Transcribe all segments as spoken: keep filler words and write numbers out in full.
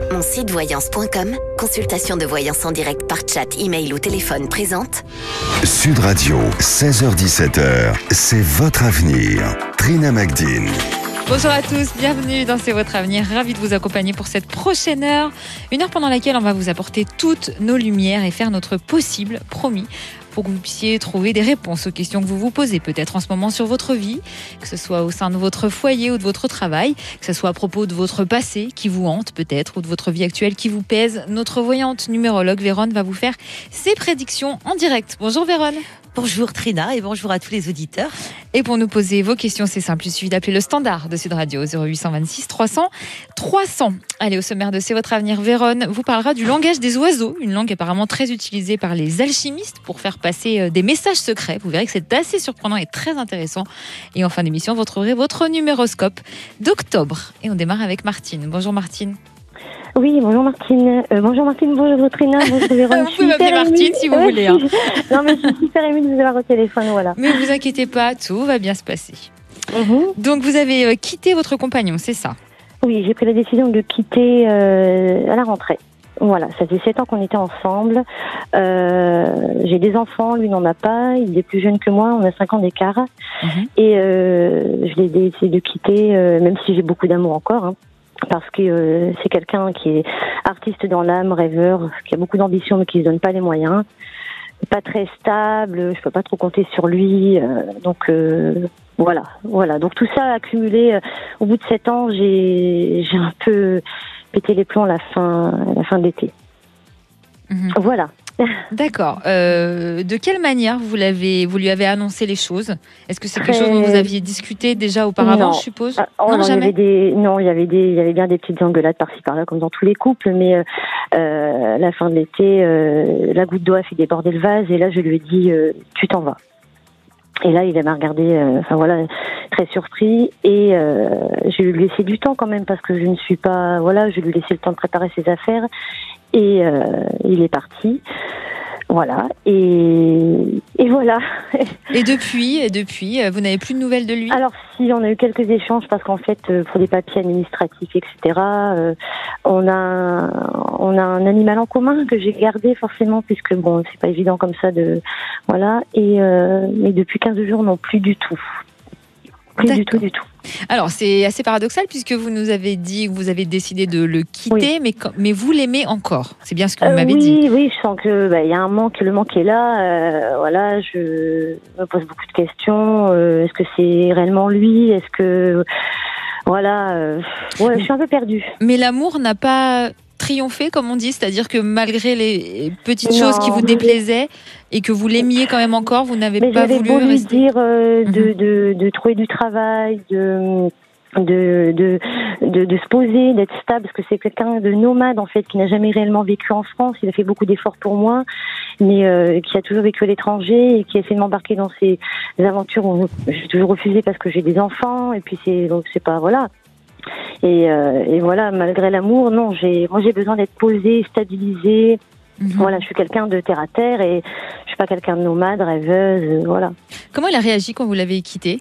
Mon site voyance point com, consultation de voyance en direct par chat, email ou téléphone présente. Sud Radio, seize heures dix-sept heures, c'est votre avenir. Trina Magdine. Bonjour à tous, bienvenue dans C'est votre avenir. Ravi de vous accompagner pour cette prochaine heure. Une heure pendant laquelle on va vous apporter toutes nos lumières et faire notre possible, promis, pour que vous puissiez trouver des réponses aux questions que vous vous posez peut-être en ce moment sur votre vie, que ce soit au sein de votre foyer ou de votre travail, que ce soit à propos de votre passé qui vous hante peut-être ou de votre vie actuelle qui vous pèse. Notre voyante numérologue Véronne va vous faire ses prédictions en direct. Bonjour Véronne. Bonjour Trina et bonjour à tous les auditeurs. Et pour nous poser vos questions, c'est simple, il suffit d'appeler le standard de Sud Radio zéro huit cent vingt-six trois cents trois cents. Allez, au sommaire de C'est votre avenir, Véronne vous parlera du langage des oiseaux, une langue apparemment très utilisée par les alchimistes pour faire passer des messages secrets. Vous verrez que c'est assez surprenant et très intéressant. Et en fin d'émission, vous retrouverez votre numéroscope d'octobre. Et on démarre avec Martine. Bonjour Martine. Oui, bonjour Martine. Euh, bonjour Martine, bonjour Trina, bonjour Véronne. Vous pouvez m'appeler Martine si vous voulez. Hein. Non, mais je suis super émue de vous avoir au téléphone, voilà. Mais ne vous inquiétez pas, tout va bien se passer. Mm-hmm. Donc vous avez quitté votre compagnon, c'est ça? Oui, j'ai pris la décision de le quitter euh, à la rentrée. Voilà, ça fait sept ans qu'on était ensemble. Euh, j'ai des enfants, lui n'en a pas. Il est plus jeune que moi, on a cinq ans d'écart. Mm-hmm. Et euh, je l'ai décidé de quitter, euh, même si j'ai beaucoup d'amour encore, hein. Parce que euh, c'est quelqu'un qui est artiste dans l'âme, rêveur, qui a beaucoup d'ambition mais qui ne se donne pas les moyens. Pas très stable, je peux pas trop compter sur lui. Euh, donc euh, voilà, voilà. Donc tout ça accumulé, euh, au bout de sept ans, j'ai j'ai un peu pété les plombs à la fin, à la fin de l'été. Mmh. Voilà. D'accord. Euh, de quelle manière vous l'avez, vous lui avez annoncé les choses? Est-ce que c'est quelque chose dont vous aviez discuté déjà auparavant, non. je suppose? Ah, oh, non, non, jamais. Il y avait des, non, il y avait des, il y avait bien des petites engueulades par-ci par-là, comme dans tous les couples. Mais euh, euh, à la fin de l'été, euh, la goutte d'eau a fait déborder le vase, et là, je lui ai dit, euh, tu t'en vas. Et là, il m'a regardé, euh, enfin voilà, très surpris. Et euh, je lui ai laissé du temps quand même, parce que je ne suis pas, voilà, je lui ai laissé le temps de préparer ses affaires. Et euh, il est parti. Voilà. Et, et voilà. Et depuis, et depuis, vous n'avez plus de nouvelles de lui? Alors si, on a eu quelques échanges parce qu'en fait, pour des papiers administratifs, et cetera, euh, on a on a un animal en commun que j'ai gardé forcément, puisque bon, c'est pas évident comme ça de voilà. Et euh, mais depuis quinze jours, non, plus du tout. Plus D'accord. du tout, du tout. Alors, c'est assez paradoxal puisque vous nous avez dit que vous avez décidé de le quitter, oui. mais, mais vous l'aimez encore. C'est bien ce que vous euh, m'avez oui, dit. Oui, oui, je sens qu'il bah, y a un manque, le manque est là. Euh, voilà, je me pose beaucoup de questions. Euh, est-ce que c'est réellement lui? Est-ce que... Voilà, euh, ouais, je suis un peu perdue. Mais l'amour n'a pas triomphé, comme on dit, c'est-à-dire que malgré les petites non. choses qui vous déplaisaient et que vous l'aimiez quand même encore, vous n'avez mais pas voulu beau rester. Lui dire euh, mm-hmm. de, de, de trouver du travail, de... De, de, de, de se poser, d'être stable, parce que c'est quelqu'un de nomade en fait, qui n'a jamais réellement vécu en France. Il a fait beaucoup d'efforts pour moi, mais euh, qui a toujours vécu à l'étranger et qui a essayé de m'embarquer dans ces aventures où j'ai toujours refusé parce que j'ai des enfants, et puis c'est donc c'est pas voilà. Et, euh, et voilà, malgré l'amour, non, j'ai moi j'ai besoin d'être posée, stabilisée. Mmh. Voilà, je suis quelqu'un de terre à terre et je suis pas quelqu'un de nomade, rêveuse, euh, voilà. Comment il a réagi quand vous l'avez quitté?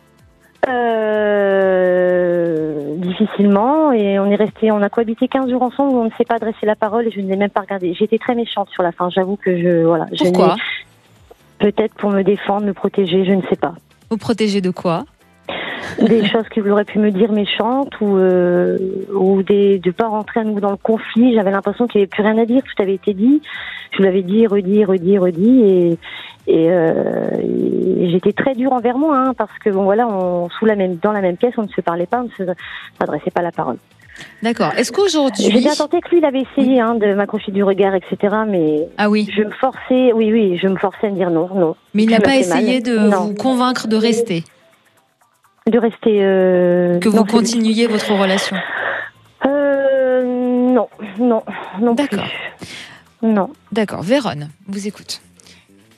Euh, difficilement, et on est resté, on a cohabité quinze jours ensemble où on ne s'est pas adressé la parole et je ne l'ai même pas regardé. J'étais très méchante sur la fin, j'avoue que je, voilà. Pourquoi? Je peut-être pour me défendre, me protéger, je ne sais pas. Vous protéger de quoi? Des choses qu'il aurait pu me dire méchantes ou euh, ou des de pas rentrer à nouveau dans le conflit. J'avais l'impression qu'il n'y avait plus rien à dire, tout avait été dit. Je l'avais dit, redit, redit, redit, et et, euh, et j'étais très dure envers moi, hein, parce que bon voilà, on sous la même dans la même pièce, on ne se parlait pas, on ne se s'adressait pas la parole. D'accord. Est-ce qu'aujourd'hui... J'ai bien tenté que lui, il avait essayé hein, de m'accrocher du regard, et cetera. Mais ah oui. je me forçais, oui, oui, je me forçais à me dire non, non. Mais il n'a pas essayé mal. de non. vous convaincre de rester? De rester... Euh... Que vous non, continuiez votre relation? euh, Non, non, non. D'accord. Plus. Non. D'accord. Véronne, vous écoute.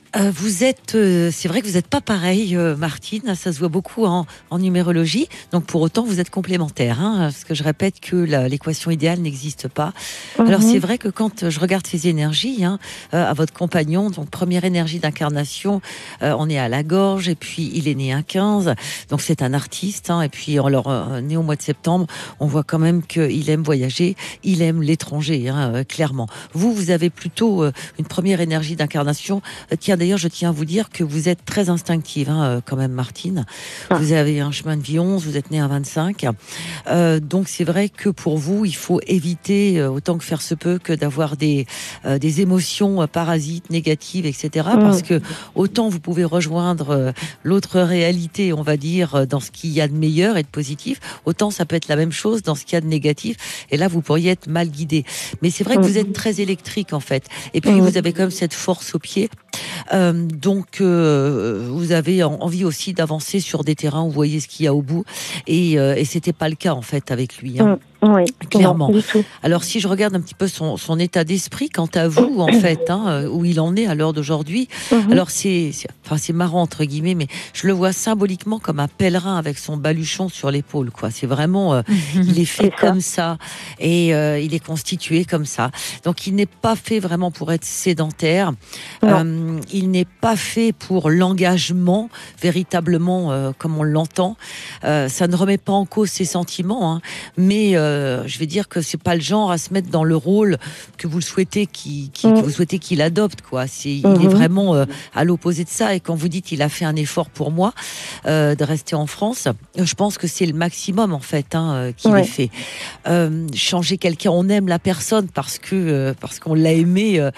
Euh, vous êtes, euh, c'est vrai que vous n'êtes pas pareil, euh, Martine. Ça se voit beaucoup en, en numérologie. Donc pour autant, vous êtes complémentaires. Hein, parce que je répète que la, l'équation idéale n'existe pas. Mm-hmm. Alors c'est vrai que quand je regarde ces énergies, hein, euh, à votre compagnon, donc première énergie d'incarnation, euh, on est à la gorge et puis il est né un quinze. Donc c'est un artiste. Hein, et puis alors euh, né au mois de septembre, on voit quand même qu'il aime voyager, il aime l'étranger, hein, euh, clairement. Vous, vous avez plutôt euh, une première énergie d'incarnation euh, qui a d'ailleurs, je tiens à vous dire que vous êtes très instinctive, hein, quand même, Martine. Ah. Vous avez un chemin de vie onze, vous êtes née à vingt-cinq. Euh, donc, c'est vrai que pour vous, il faut éviter, euh, autant que faire se peut, que d'avoir des, euh, des émotions euh, parasites, négatives, et cetera. Mmh. Parce que autant vous pouvez rejoindre euh, l'autre réalité, on va dire, dans ce qu'il y a de meilleur et de positif, autant ça peut être la même chose dans ce qu'il y a de négatif. Et là, vous pourriez être mal guidé. Mais c'est vrai que mmh. vous êtes très électrique, en fait. Et puis, mmh. vous avez quand même cette force au pied. Euh, donc euh, vous avez envie aussi d'avancer sur des terrains où vous voyez ce qu'il y a au bout et, euh, et c'était pas le cas en fait avec lui. Hein. Oui, clairement. Alors si je regarde un petit peu son, son état d'esprit quant à vous en fait, hein, où il en est à l'heure d'aujourd'hui, mm-hmm. alors c'est, c'est, enfin c'est marrant entre guillemets, mais je le vois symboliquement comme un pèlerin avec son baluchon sur l'épaule, quoi. C'est vraiment, euh, mm-hmm. il est fait c'est comme ça, ça et euh, il est constitué comme ça. Donc il n'est pas fait vraiment pour être sédentaire. Euh, il n'est pas fait pour l'engagement véritablement euh, comme on l'entend. Euh, ça ne remet pas en cause ses sentiments, hein, mais euh, Euh, je vais dire que c'est pas le genre à se mettre dans le rôle que vous le souhaitez qu'il, qu'il, mmh. que vous souhaitez qu'il adopte, quoi. C'est, mmh. il est vraiment euh, à l'opposé de ça. Et quand vous dites il a fait un effort pour moi euh, de rester en France, je pense que c'est le maximum en fait hein, euh, qu'il ouais. ait fait. Euh, changer quelqu'un, on aime la personne parce que euh, parce qu'on l'a aimé euh,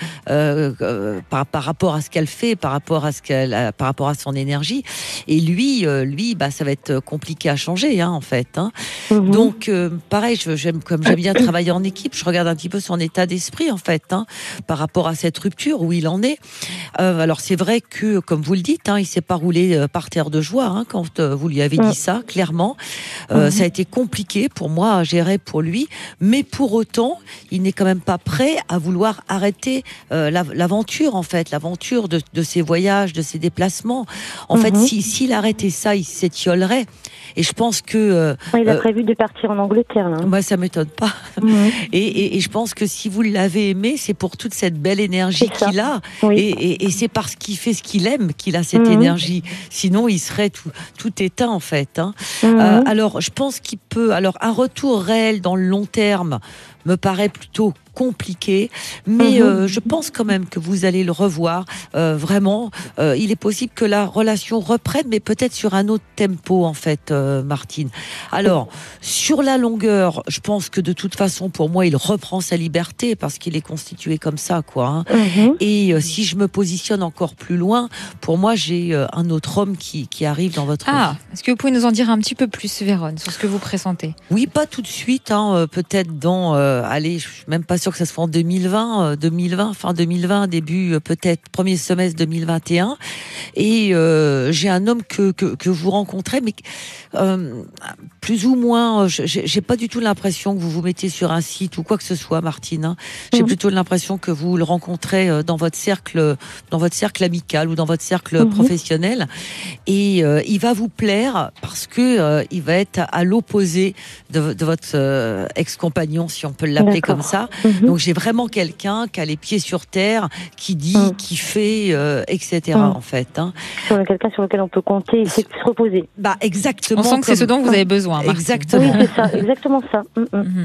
euh, par, par rapport à ce qu'elle fait, par rapport à ce qu'elle, a, par rapport à son énergie. Et lui, euh, lui, bah ça va être compliqué à changer, hein, en fait. Hein. Mmh. Donc euh, pareil. J'aime, comme j'aime bien travailler en équipe, je regarde un petit peu son état d'esprit en fait, hein, par rapport à cette rupture où il en est. Euh, alors c'est vrai que, comme vous le dites, hein, il s'est pas roulé euh, par terre de joie hein, quand euh, vous lui avez dit ça, clairement. Euh, mm-hmm. Ça a été compliqué pour moi à gérer pour lui, mais pour autant, il n'est quand même pas prêt à vouloir arrêter euh, la, l'aventure en fait, l'aventure de, de ses voyages, de ses déplacements. En mm-hmm. fait, si, s'il arrêtait ça, il s'étiolerait. Et je pense que euh, il a prévu de partir en Angleterre là. Moi, ça m'étonne pas. Mmh. Et, et, et je pense que si vous l'avez aimé, c'est pour toute cette belle énergie qu'il a. Oui. Et, et, et c'est parce qu'il fait ce qu'il aime qu'il a cette mmh. énergie. Sinon, il serait tout, tout éteint en fait. Hein. Mmh. Euh, alors, je pense qu'il peut. Alors, un retour réel dans le long terme me paraît plutôt compliqué, mais mmh. euh, je pense quand même que vous allez le revoir. Euh, vraiment, euh, il est possible que la relation reprenne, mais peut-être sur un autre tempo, en fait, euh, Martine. Alors, sur la longueur, je pense que de toute façon, pour moi, il reprend sa liberté parce qu'il est constitué comme ça, quoi. Hein. Mmh. Et euh, si je me positionne encore plus loin, pour moi, j'ai euh, un autre homme qui, qui arrive dans votre ah, vie. Est-ce que vous pouvez nous en dire un petit peu plus, Vérone, sur ce que vous pressentez ? Oui, pas tout de suite, hein, euh, peut-être dans, euh, allez, je suis même pas sûr que ça se fasse en deux mille vingt, euh, deux mille vingt, fin deux mille vingt, début euh, peut-être premier semestre deux mille vingt et un. Et euh, j'ai un homme que que, que vous rencontrez, mais euh, plus ou moins, j'ai, j'ai pas du tout l'impression que vous vous mettez sur un site ou quoi que ce soit, Martine. Hein. J'ai mmh. plutôt l'impression que vous le rencontrez dans votre cercle, dans votre cercle amical ou dans votre cercle mmh. professionnel. Et euh, il va vous plaire parce que euh, il va être à l'opposé de, de votre euh, ex-compagnon, si on peut l'appeler D'accord. comme ça. Mmh. Donc j'ai vraiment quelqu'un qui a les pieds sur terre, qui dit, mmh. qui fait, euh, et cetera. Mmh. En fait. Hein. Sur quelqu'un sur lequel on peut compter, c'est se reposer. Bah exactement. On sent que comme... c'est ce dont vous avez besoin. Martine. Exactement. Oui, c'est ça, exactement ça. Mmh. Mmh.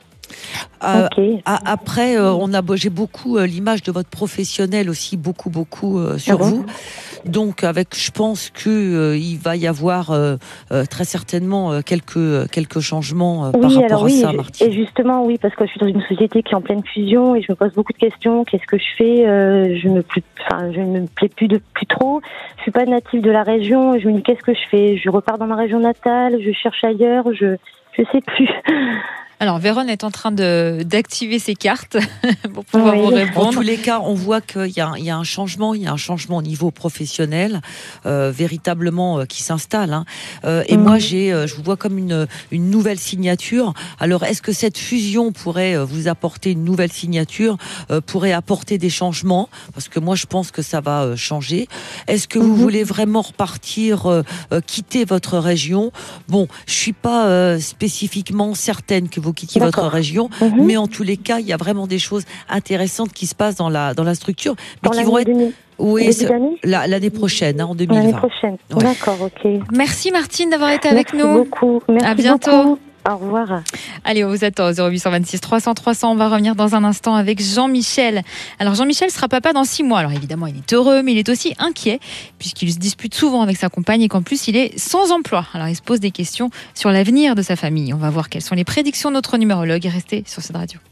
Euh, okay. a, après, euh, on a, j'ai beaucoup euh, l'image de votre professionnel aussi, beaucoup, beaucoup euh, sur mmh. vous. Donc, avec, je pense que euh, il va y avoir euh, euh, très certainement euh, quelques quelques changements euh, oui, par rapport alors, à oui, ça, Martine. Et justement, oui, parce que je suis dans une société qui est en pleine fusion et je me pose beaucoup de questions. Qu'est-ce que je fais euh, Je me, plus, enfin, je ne me plais plus de plus trop. Je suis pas native de la région. Je me dis qu'est-ce que je fais Je repars dans ma région natale. Je cherche ailleurs. Je je sais plus. Alors, Véron est en train de, d'activer ses cartes pour pouvoir Oui. vous En répondre. tous les cas, on voit qu'il y a, il y a un changement, il y a un changement au niveau professionnel, euh, véritablement euh, qui s'installe. Hein. Euh, et Mhm. moi, j'ai, euh, je vous vois comme une, une nouvelle signature. Alors, est-ce que cette fusion pourrait euh, vous apporter une nouvelle signature, euh, pourrait apporter des changements? Parce que moi, je pense que ça va euh, changer. Est-ce que vous Mhm. voulez vraiment repartir, euh, euh, quitter votre région? Bon, je suis pas euh, spécifiquement certaine que vous quittiez votre D'accord. région, Mhm. mais en tous les cas, il y a vraiment des choses intéressantes qui se passent dans la dans la structure, mais Pour qui vont l'année être, deux mille oui, début c'est- d'année la- l'année prochaine, hein, en L'année deux mille vingt. prochaine. Ouais. D'accord, ok. Merci Martine d'avoir été avec Merci nous. beaucoup. Merci À bientôt. beaucoup. Au revoir. Allez, on vous attend au zéro huit cent vingt-six trois cents trois cents. On va revenir dans un instant avec Jean-Michel. Alors, Jean-Michel sera papa dans six mois. Alors, évidemment, il est heureux, mais il est aussi inquiet puisqu'il se dispute souvent avec sa compagne et qu'en plus, il est sans emploi. Alors, il se pose des questions sur l'avenir de sa famille. On va voir quelles sont les prédictions de notre numérologue. Restez sur Sud Radio.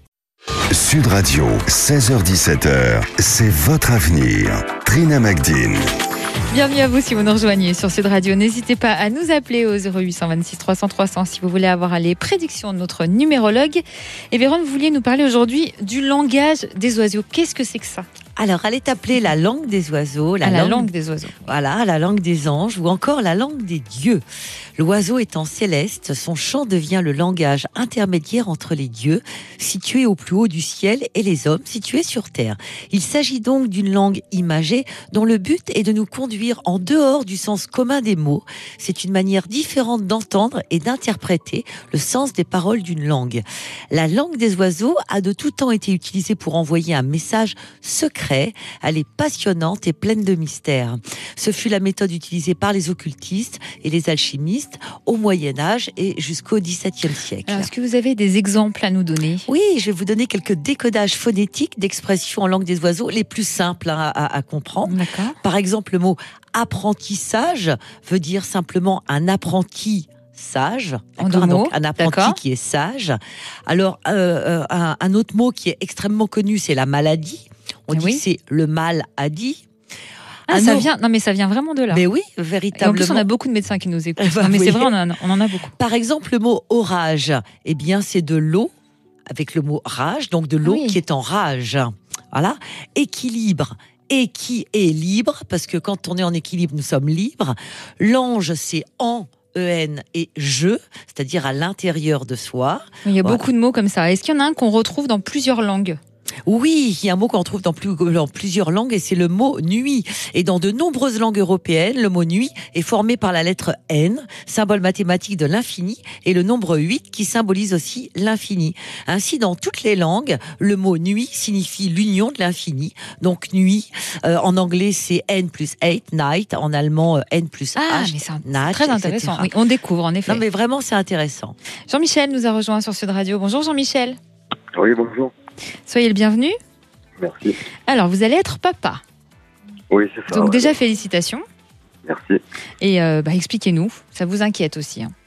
Sud Radio, seize heures dix-sept heures, c'est votre avenir. Trina Magdine. Bienvenue à vous si vous nous rejoignez sur Sud Radio. N'hésitez pas à nous appeler au zéro huit cent vingt-six trois cents trois cents si vous voulez avoir les prédictions de notre numérologue. Et Véron, vous vouliez nous parler aujourd'hui du langage des oiseaux. Qu'est-ce que c'est que ça? Alors, elle est appelée la langue des oiseaux, la, À la langue, langue des oiseaux. voilà, la langue des anges, ou encore la langue des dieux. L'oiseau étant céleste, son chant devient le langage intermédiaire entre les dieux, situés au plus haut du ciel, et les hommes, situés sur terre. Il s'agit donc d'une langue imagée, dont le but est de nous conduire en dehors du sens commun des mots. C'est une manière différente d'entendre et d'interpréter le sens des paroles d'une langue. La langue des oiseaux a de tout temps été utilisée pour envoyer un message secret. Elle est passionnante et pleine de mystères. Ce fut la méthode utilisée par les occultistes et les alchimistes au Moyen-Âge et jusqu'au dix-septième siècle. Alors, est-ce que vous avez des exemples à nous donner? Oui, je vais vous donner quelques décodages phonétiques d'expressions en langue des oiseaux les plus simples à, à- à comprendre. D'accord. Par exemple, le mot apprentissage veut dire simplement un apprenti sage. En D'accord, deux mots, donc un apprenti d'accord. qui est sage. Alors, euh, euh, un, un autre mot qui est extrêmement connu, c'est la maladie. On dit Oui. que c'est le mal a dit. Ah, Un ça autre- vient. Non, mais ça vient vraiment de là. Mais oui, Et en véritablement. plus, on a beaucoup de médecins qui nous écoutent. Eh ben, Non, mais oui. c'est vrai, on en, a, on en a beaucoup. Par exemple, le mot orage, eh bien, c'est de l'eau avec le mot rage, donc de l'eau Oui. qui est en rage. Voilà. Équilibre. Et qui est libre, parce que quand on est en équilibre, nous sommes libres. L'ange, c'est en, E N, et je, c'est-à-dire à l'intérieur de soi. Il y a Voilà. beaucoup de mots comme ça. Est-ce qu'il y en a un qu'on retrouve dans plusieurs langues? Oui, il y a un mot qu'on trouve dans, plus- dans plusieurs langues et c'est le mot nuit. Et dans de nombreuses langues européennes, le mot nuit est formé par la lettre N, symbole mathématique de l'infini, et le nombre huit qui symbolise aussi l'infini. Ainsi, dans toutes les langues, le mot nuit signifie l'union de l'infini. Donc nuit, euh, en anglais c'est N plus huit, night, en allemand euh, N plus Ah, H, mais c'est un- Natch, très et cetera. intéressant. Oui, on découvre, en effet. Non mais vraiment c'est intéressant. Jean-Michel nous a rejoint sur Sud Radio. Bonjour Jean-Michel. Oui, bonjour. Soyez le bienvenu. Merci. Alors, vous allez être papa. Oui, c'est ça. Donc ouais. déjà, félicitations. Merci. Et euh, bah, expliquez-nous. Ça vous inquiète aussi. Hein.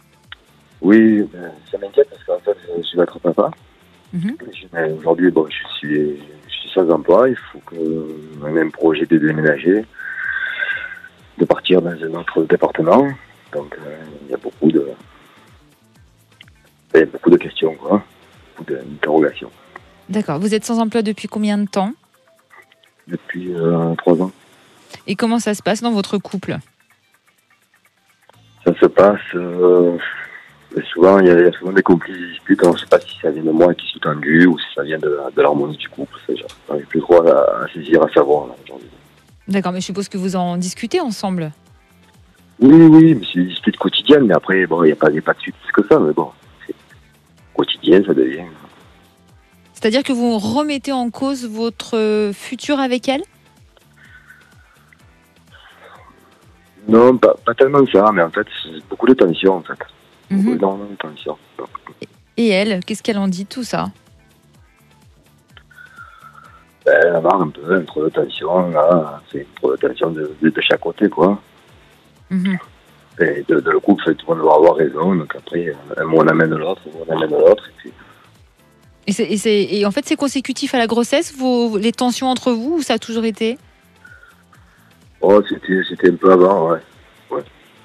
Oui, euh, ça m'inquiète parce qu'en fait, je je vais être papa. Mhm. Je- mais Aujourd'hui, bon, je suis, je suis sans emploi. Il faut que on ait un projet de déménager, de partir dans un autre département. Donc, euh, il y a beaucoup de, il y a beaucoup de questions, quoi. Beaucoup d'interrogations. D'accord. Vous êtes sans emploi depuis combien de temps? Depuis euh, trois ans. Et comment ça se passe dans votre couple? Ça se passe. euh, souvent, il y, a, il y a souvent des conflits, des disputes. Alors, je ne sais pas si ça vient de moi qui suis tendu ou si ça vient de, de l'harmonie du couple. Je n'arrive plus trop à, à saisir, à savoir là, aujourd'hui. D'accord, mais je suppose que vous en discutez ensemble. Oui, oui, mais c'est des disputes quotidiennes. Mais après, bon, il n'y a pas, il y a pas de suite plus que ça. Mais bon, c'est quotidien, ça devient. C'est-à-dire que vous remettez en cause votre futur avec elle? Non, pas, pas tellement ça, mais en fait, c'est beaucoup de tension, en fait. Mhm. Beaucoup, énormément de tension. Donc, Et elle, qu'est-ce qu'elle en dit de tout ça? ben, elle a un peu, un trop de tension, là. C'est trop de tension de, de, de chaque côté, quoi. Mhm. Et de, de le couple, tout le monde doit avoir raison. Donc après, un mot on amène l'autre, un mot on amène l'autre. Et puis, Et, c'est- et c'est- et en fait, c'est consécutif à la grossesse, vos, les tensions entre vous, ou ça a toujours été? oh, c'était, c'était un peu avant, ouais.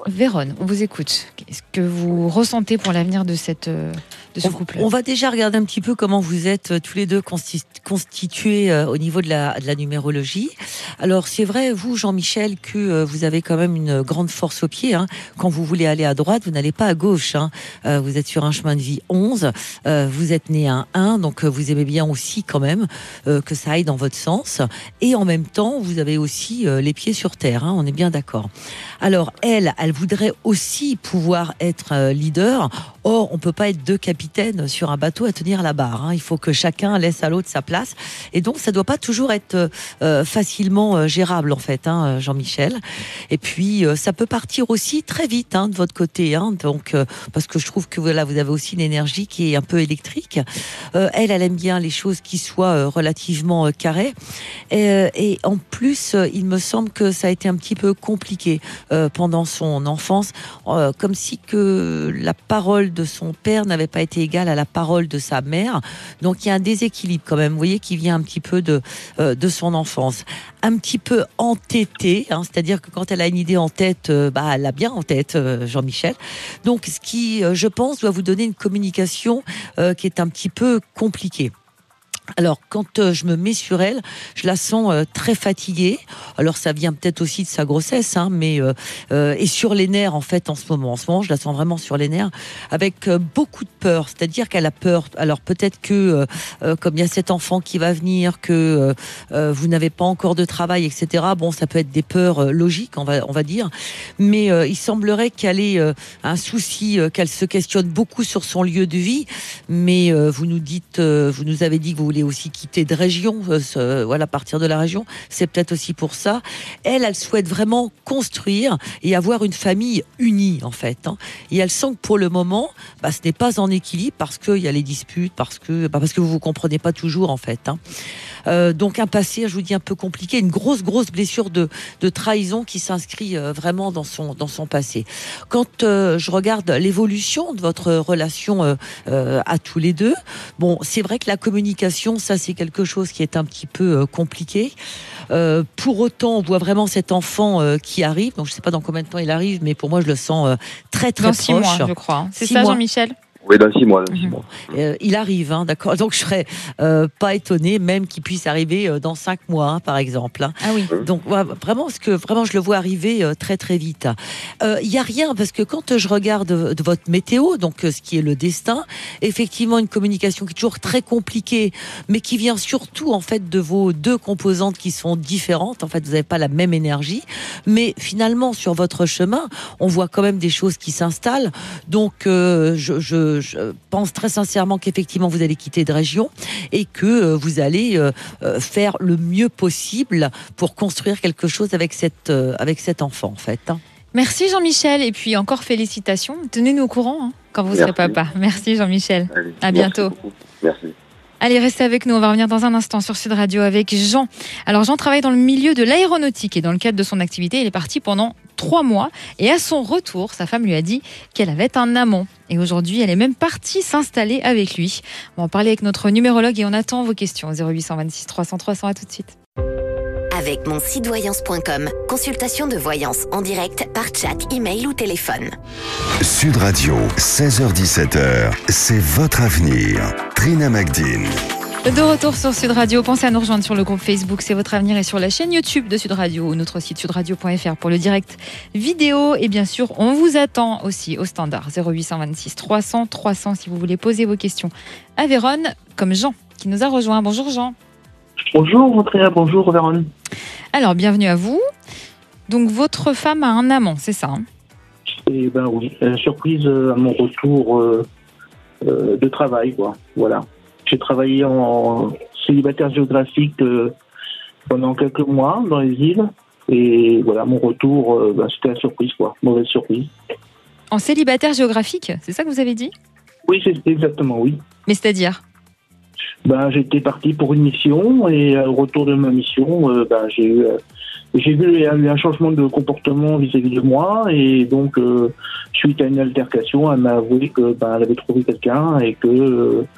Vérone, on vous écoute. Qu'est-ce que vous ressentez pour l'avenir de, cette, de ce on, couple ? On va déjà regarder un petit peu comment vous êtes euh, tous les deux consti- constitués euh, au niveau de la, de la numérologie. Alors c'est vrai, vous Jean-Michel, que euh, vous avez quand même une grande force au pied. Hein. Quand vous voulez aller à droite, vous n'allez pas à gauche. Hein. Euh, vous êtes sur un chemin de vie onze, euh, vous êtes né un un, donc euh, vous aimez bien aussi quand même euh, que ça aille dans votre sens. Et en même temps, vous avez aussi euh, les pieds sur terre, hein, on est bien d'accord. Alors elle, elle voudrait aussi pouvoir être euh, leader. Or, on peut pas être deux capitaines sur un bateau à tenir la barre. Hein. Il faut que chacun laisse à l'autre sa place. Et donc, ça doit pas toujours être euh, facilement euh, gérable, en fait, hein, Jean-Michel. Et puis, euh, ça peut partir aussi très vite hein, de votre côté. Hein. Donc, euh, parce que je trouve que voilà, vous avez aussi une énergie qui est un peu électrique. Euh, elle, elle aime bien les choses qui soient euh, relativement euh, carrées. Et, euh, et en plus, euh, il me semble que ça a été un petit peu compliqué euh, pendant son enfance, euh, comme si que la parole de son père n'avait pas été égale à la parole de sa mère. Donc il y a un déséquilibre quand même, vous voyez, qui vient un petit peu de, euh, de son enfance. Un petit peu entêtée, hein, c'est-à-dire que quand elle a une idée en tête, euh, bah, elle l'a bien en tête, euh, Jean-Michel. Donc ce qui, euh, je pense, doit vous donner une communication euh, qui est un petit peu compliquée. Alors, quand euh, je me mets sur elle, je la sens euh, très fatiguée. Alors, ça vient peut-être aussi de sa grossesse, hein, mais euh, euh, et sur les nerfs en fait en ce moment. En ce moment, je la sens vraiment sur les nerfs, avec euh, beaucoup de peur. C'est-à-dire qu'elle a peur. Alors peut-être que euh, euh, comme il y a cet enfant qui va venir, que euh, euh, vous n'avez pas encore de travail, et cetera. Bon, ça peut être des peurs euh, logiques, on va on va dire. Mais euh, il semblerait qu'elle ait euh, un souci, euh, qu'elle se questionne beaucoup sur son lieu de vie. Mais euh, vous nous dites, euh, vous nous avez dit que vous voulez aussi quitter de région, euh, voilà, partir de la région, c'est peut-être aussi pour ça. Elle, elle souhaite vraiment construire et avoir une famille unie, en fait. Hein. Et elle sent que pour le moment, bah, ce n'est pas en équilibre parce qu'il y a les disputes, parce que, bah, parce que vous vous comprenez pas toujours, en fait. Hein. Euh, donc un passé, je vous dis, un peu compliqué, une grosse, grosse blessure de, de trahison qui s'inscrit euh, vraiment dans son, dans son passé. Quand euh, je regarde l'évolution de votre relation euh, euh, à tous les deux, bon, c'est vrai que la communication, ça c'est quelque chose qui est un petit peu euh, compliqué. Euh, pour autant, on voit vraiment cet enfant euh, qui arrive. Donc je sais pas dans combien de temps il arrive, mais pour moi je le sens euh, très très dans proche. six mois, je crois. C'est six ça, mois. Jean-Michel ? Oui, dans six mois. Dans six mois. Euh, il arrive, hein, d'accord. Donc je serais euh, pas étonnée, même qu'il puisse arriver euh, dans cinq mois, hein, par exemple. Hein. Ah oui. Donc ouais, vraiment, parce que vraiment, je le vois arriver euh, très très vite. Il euh, y a rien parce que quand je regarde de, de votre météo, donc euh, ce qui est le destin, effectivement, une communication qui est toujours très compliquée, mais qui vient surtout en fait de vos deux composantes qui sont différentes. En fait, vous n'avez pas la même énergie, mais finalement, sur votre chemin, on voit quand même des choses qui s'installent. Donc, euh, je, je Je pense très sincèrement qu'effectivement vous allez quitter de région et que euh, vous allez euh, euh, faire le mieux possible pour construire quelque chose avec cette euh, avec cet enfant en fait. Hein. Merci Jean-Michel et puis encore félicitations. Tenez-nous au courant hein, quand vous Merci. serez papa. Merci Jean-Michel. Allez, À bientôt. Merci, merci. Allez, restez avec nous. On va revenir dans un instant sur Sud Radio avec Jean. Alors, Jean travaille dans le milieu de l'aéronautique et dans le cadre de son activité, il est parti pendant trois mois. Et à son retour, sa femme lui a dit qu'elle avait un amant. Et aujourd'hui, elle est même partie s'installer avec lui. On va en parler avec notre numérologue et on attend vos questions. zéro huit cent vingt-six trois cents trois cents, à tout de suite. Avec mon site voyance point com, consultation de voyance en direct par chat, email ou téléphone. Sud Radio, seize heures dix-sept heures, c'est votre avenir. Trina Magdine. De retour sur Sud Radio, pensez à nous rejoindre sur le groupe Facebook C'est votre avenir et sur la chaîne YouTube de Sud Radio ou notre site sud radio point f r pour le direct vidéo. Et bien sûr, on vous attend aussi au standard zéro huit cent vingt-six trois cents trois cents si vous voulez poser vos questions à Vérone, comme Jean qui nous a rejoint. Bonjour Jean. Bonjour Andrea, bonjour Vérone. Alors, bienvenue à vous. Donc, votre femme a un amant, c'est ça hein? Eh ben oui, euh, surprise euh, à mon retour euh, euh, de travail, quoi. Voilà. J'ai travaillé en célibataire géographique euh, pendant quelques mois dans les îles. Et voilà, mon retour, euh, ben, c'était la surprise, quoi. Mauvaise surprise. En célibataire géographique, c'est ça que vous avez dit? Oui, c'est exactement, oui. Mais c'est-à-dire? Ben, j'étais parti pour une mission et au retour de ma mission, euh, ben, j'ai eu, euh, j'ai vu qu'il y a eu un changement de comportement vis-à-vis de moi et donc euh, suite à une altercation, elle m'a avoué que ben, elle avait trouvé quelqu'un et que euh,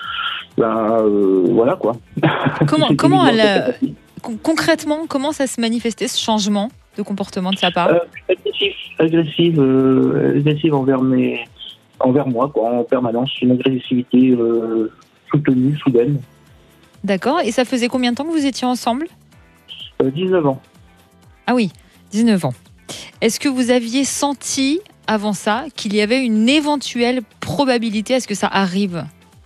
ben euh, voilà quoi. Comment, comment elle, euh, concrètement, comment ça se manifestait ce changement? de comportement de sa part? euh, Agressif, agressive, euh, agressive envers mes, envers moi, quoi, en permanence. Une agressivité euh, soutenue, soudaine. D'accord. Et ça faisait combien de temps que vous étiez ensemble? Euh, dix-neuf ans. Ah oui, dix-neuf ans. Est-ce que vous aviez senti avant ça qu'il y avait une éventuelle probabilité à ce que ça arrive?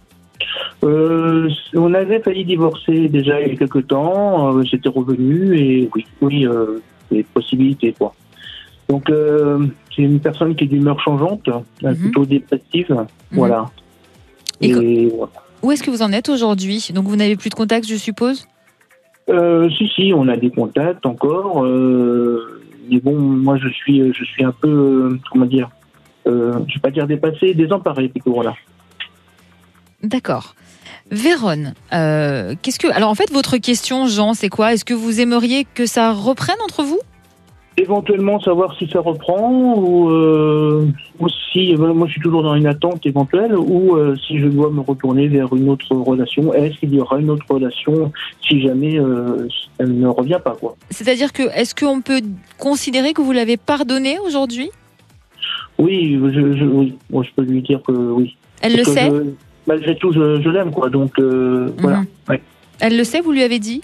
Euh, on avait failli divorcer déjà il y a quelques temps. Euh, J'étais revenu et oui, oui, euh, des possibilités, quoi. Donc, euh, c'est une personne qui est d'humeur changeante, Mhm. plutôt dépressive. Voilà. Et Et, co- voilà. Où est-ce que vous en êtes aujourd'hui? Donc vous n'avez plus de contact, je suppose? Euh, si, si, on a des contacts encore. Euh, mais bon, moi, je suis, je suis un peu, euh, comment dire, euh, je vais pas dire dépassé, désemparé plutôt, voilà. D'accord. Véronne, euh, qu'est-ce que... Alors en fait, votre question, Jean, c'est quoi? Est-ce que vous aimeriez que ça reprenne entre vous? Éventuellement savoir si ça reprend ou, euh, ou si, euh, moi je suis toujours dans une attente éventuelle, ou euh, si je dois me retourner vers une autre relation. Est-ce qu'il y aura une autre relation si jamais euh, elle ne revient pas, quoi. C'est-à-dire que, est-ce qu'on peut considérer que vous l'avez pardonné aujourd'hui? Oui, je, je, oui. Moi, je peux lui dire que oui. Elle le Parce que sait? je- malgré tout, je, je l'aime, quoi. Donc euh, voilà. Mhm. Ouais. Elle le sait, vous lui avez dit?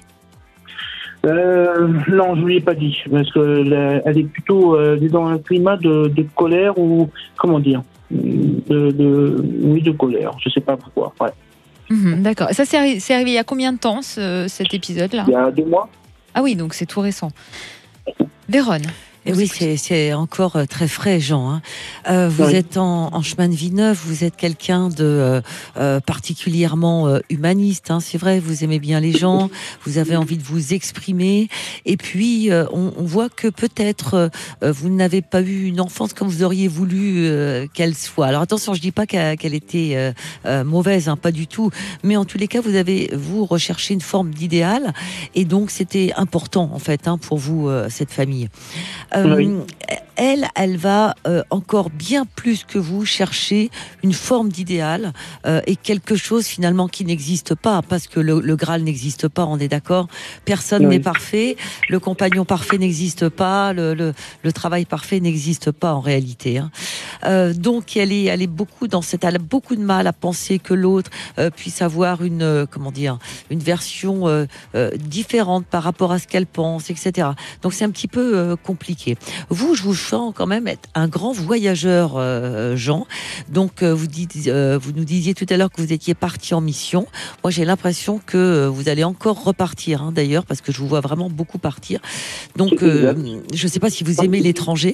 Euh, non, je lui ai pas dit, parce que la- elle est plutôt euh, dans un climat de, de colère ou comment dire, de, de oui de colère. Je sais pas pourquoi. Ouais. Mhm, d'accord. Ça, c'est arri- c'est arrivé il y a combien de temps, ce- cet épisode-là? Il y a deux mois. Ah oui, donc c'est tout récent. Véronne. Et vous oui, écoutez. c'est, c'est encore euh, très frais, Jean. Hein. Euh, vous Oui. êtes en, en chemin de vie neuf, vous êtes quelqu'un de euh, euh, particulièrement euh, humaniste. Hein, c'est vrai, vous aimez bien les gens, vous avez envie de vous exprimer. Et puis, euh, on, on voit que peut-être euh, vous n'avez pas eu une enfance comme vous auriez voulu euh, qu'elle soit. Alors attention, je dis pas qu'elle, qu'elle était euh, euh, mauvaise, hein, pas du tout. Mais en tous les cas, vous avez vous recherché une forme d'idéal, et donc c'était important en fait hein, pour vous euh, cette famille. Euh, Oui. Elle, elle va euh, encore bien plus que vous chercher une forme d'idéal euh, et quelque chose finalement qui n'existe pas, parce que le, le Graal n'existe pas, on est d'accord. Personne Oui. n'est parfait, le compagnon parfait n'existe pas, le, le, le travail parfait n'existe pas en réalité. Hein. Euh, donc elle est, elle est beaucoup dans cette, elle a beaucoup de mal à penser que l'autre euh, puisse avoir une, euh, comment dire, une version euh, euh, différente par rapport à ce qu'elle pense, et cetera. Donc c'est un petit peu euh, compliqué. Vous, je vous sens quand même être un grand voyageur, euh, Jean. Donc, euh, vous, dites, euh, vous nous disiez tout à l'heure que vous étiez parti en mission. Moi, j'ai l'impression que euh, vous allez encore repartir, hein, d'ailleurs, parce que je vous vois vraiment beaucoup partir. Donc, euh, je ne sais pas si vous aimez l'étranger.